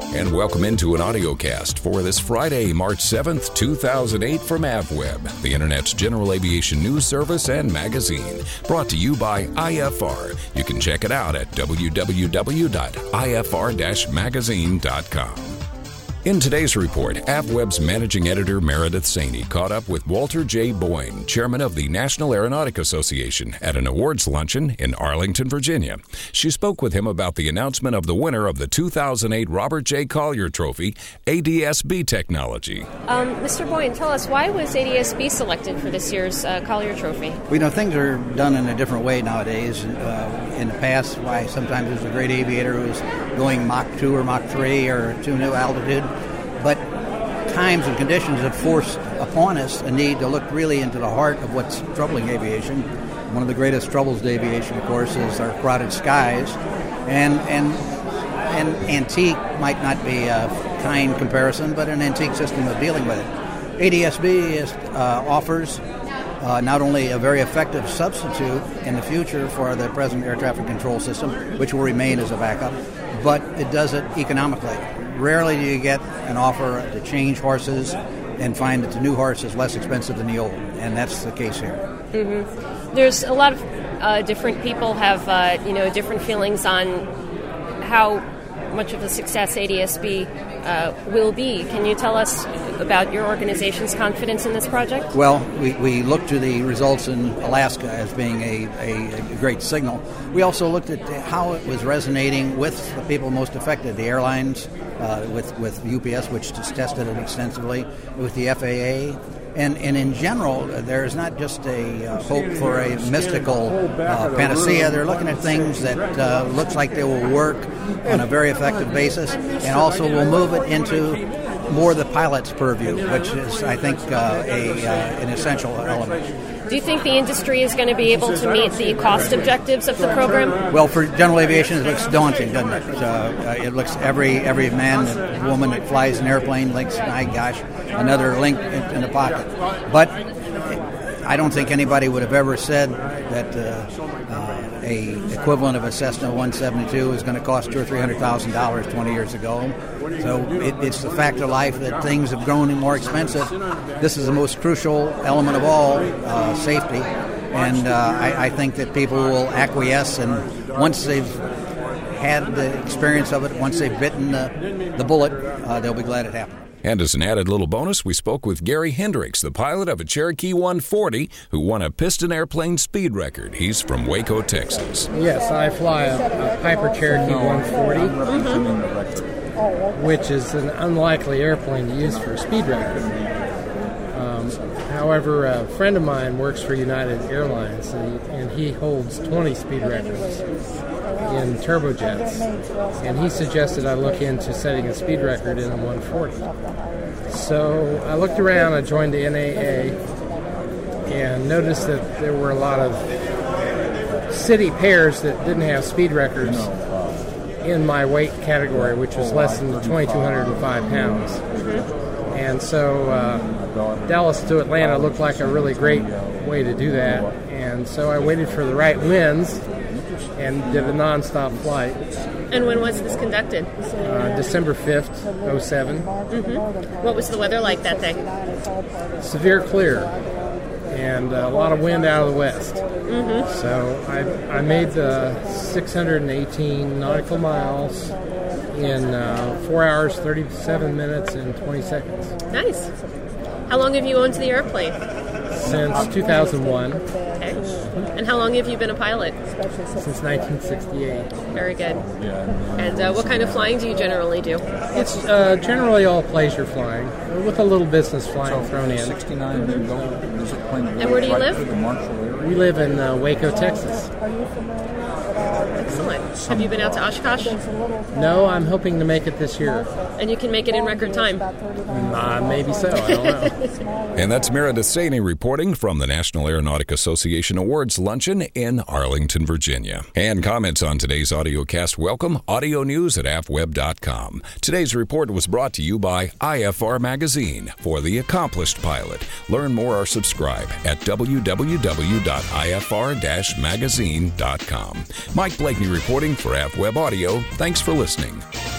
And welcome into an audio cast for this Friday, March 7th, 2008 from AvWeb, the Internet's general aviation news service and magazine. Brought to you by IFR. You can check it out at www.ifr-magazine.com. In today's report, AvWeb's managing editor Meredith Saney caught up with Walter J. Boyne, chairman of the National Aeronautic Association, at an awards luncheon in Arlington, Virginia. She spoke with him about the announcement of the winner of the 2008 Robert J. Collier Trophy, ADS-B technology. Mr. Boyne, tell us, why was ADS-B selected for this year's Collier Trophy? We know things are done in a different way nowadays. In the past, why sometimes there's a great aviator who's going Mach 2 or Mach 3 or to new altitude. But times and conditions have forced upon us a need to look really into the heart of what's troubling aviation. One of the greatest troubles to aviation, of course, is our crowded skies. And antique might not be a kind comparison, but an antique system of dealing with it. ADS-B offers not only a very effective substitute in the future for the present air traffic control system, which will remain as a backup, but it does it economically. Rarely do you get an offer to change horses and find that the new horse is less expensive than the old, and that's the case here. Mm-hmm. There's a lot of different people have different feelings on how much of a success ADS-B will be. Can you tell us about your organization's confidence in this project? Well, we look to the results in Alaska as being a great signal. We also looked at how it was resonating with the people most affected, the airlines, with UPS, which just tested it extensively, with the FAA. And in general, there is not just a hope for a mystical panacea. They're looking at things that looks like they will work on a very effective basis, and also will move it into more the pilot's purview, which is, I think, an essential element. Do you think the industry is going to be able to meet the cost objectives of the program? Well, for general aviation, it looks daunting, doesn't it? It looks every man and woman that flies an airplane thinks, my gosh, another link in the pocket. But I don't think anybody would have ever said that a equivalent of a Cessna 172 is going to cost $200,000 or $300,000 20 years ago. So it's the fact of life that things have grown more expensive. This is the most crucial element of all, safety. And I think that people will acquiesce, and once they've had the experience of it, once they've bitten the bullet, they'll be glad it happened. And as an added little bonus, we spoke with Gary Hendricks, the pilot of a Cherokee 140, who won a piston airplane speed record. He's from Waco, Texas. Yes, I fly a Piper Cherokee 140, which is an unlikely airplane to use for a speed record. However, a friend of mine works for United Airlines, and he holds 20 speed records in turbojets, and he suggested I look into setting a speed record in a 140. So I looked around, I joined the NAA, and noticed that there were a lot of city pairs that didn't have speed records in my weight category, which was less than 2,205 pounds. And so Dallas to Atlanta looked like a really great way to do that, and so I waited for the right winds and did a non-stop flight. And when was this conducted? December 5th, 07. Mm-hmm. What was the weather like that day? Severe clear, and a lot of wind out of the west. Mm-hmm. So I made the 618 nautical miles in 4 hours, 37 minutes, and 20 seconds. Nice. How long have you owned the airplane? Since 2001. Okay. And how long have you been a pilot? Since 1968. Very good. And what kind of flying do you generally do? It's generally all pleasure flying, with a little business flying thrown in. And where do you live? We live in Waco, Texas. Excellent. Have you been out to Oshkosh? No, I'm hoping to make it this year. And you can make it in record time? Maybe so, I don't know. And that's Meredith Saney reporting from the National Aeronautic Association Awards Luncheon in Arlington, Virginia. And comments on today's audio cast, welcome audio news at avweb.com. Today's report was brought to you by IFR Magazine for the accomplished pilot. Learn more or subscribe at www.ifr-magazine.com. Mike Blakeney reporting for AvWeb Audio. Thanks for listening.